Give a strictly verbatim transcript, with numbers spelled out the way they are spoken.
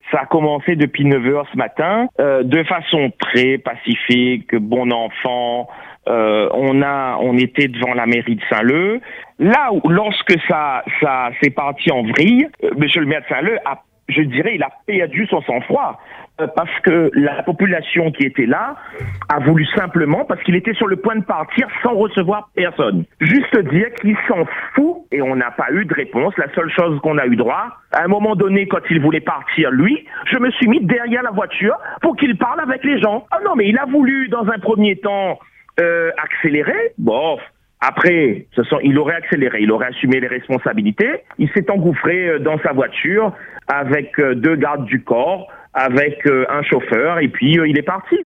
Ça a commencé depuis neuf heures ce matin, euh, de façon très pacifique, bon enfant. Euh, on a, on était devant la mairie de Saint-Leu. Là où, lorsque ça, ça s'est parti en vrille, euh, monsieur le maire de Saint-Leu a, je dirais, il a perdu son sang-froid. Parce que la population qui était là a voulu simplement, parce qu'il était sur le point de partir sans recevoir personne, juste dire qu'il s'en fout et on n'a pas eu de réponse. La seule chose qu'on a eu droit, à un moment donné, quand il voulait partir, lui, je me suis mis derrière la voiture pour qu'il parle avec les gens. Ah non, mais il a voulu, dans un premier temps, euh, accélérer. Bon, après, ce sont, il aurait accéléré, il aurait assumé les responsabilités. Il s'est engouffré dans sa voiture avec deux gardes du corps, avec euh, un chauffeur, et puis euh, il est parti.